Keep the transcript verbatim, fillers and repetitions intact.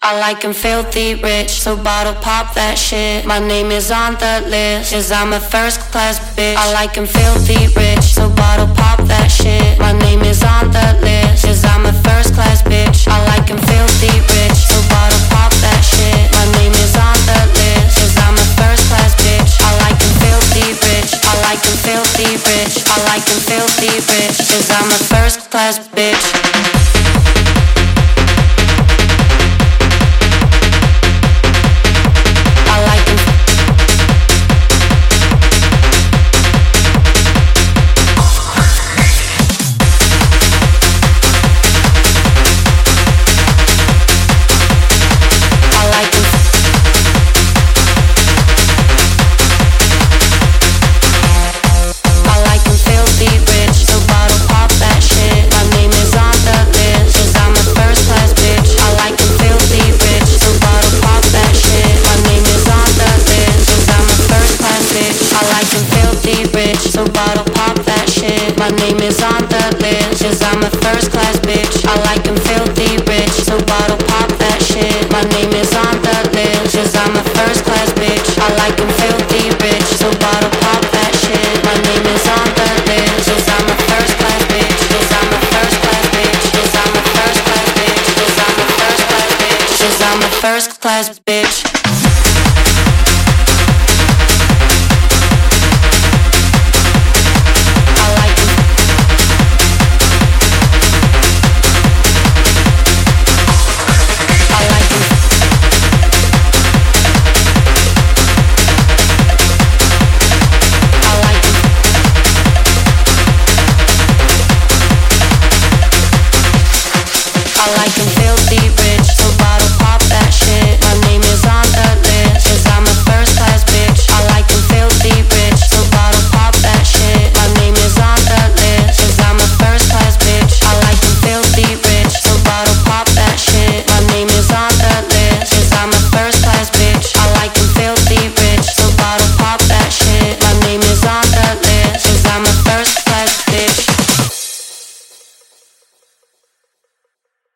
I like 'em filthy rich, so bottle pop that shit. My name is on the list, 'cause I'm a first class bitch. I like 'em filthy rich, so bottle pop that shit. My name is on the list, 'cause I'm a first class bitch. I like 'em filthy rich, so bottle pop that shit. My name is on the list, 'cause I'm a first class bitch. I like 'em filthy rich, I like 'em filthy rich. I like 'em filthy rich, 'cause I'm a first class bitch. So bottle pop that shit. My name is on the list, 'cause I'm a first class bitch. I like 'em filthy rich. So bottle pop that shit. My name is on the list, 'cause I'm a first class bitch. I like 'em filthy rich. So bottle pop that shit. My name is on the list, 'cause I'm a first class bitch. 'Cause I'm a first class bitch. 'Cause I'm a first class bitch. 'Cause I'm a first class bitch. 'Cause I'm a first class bitch.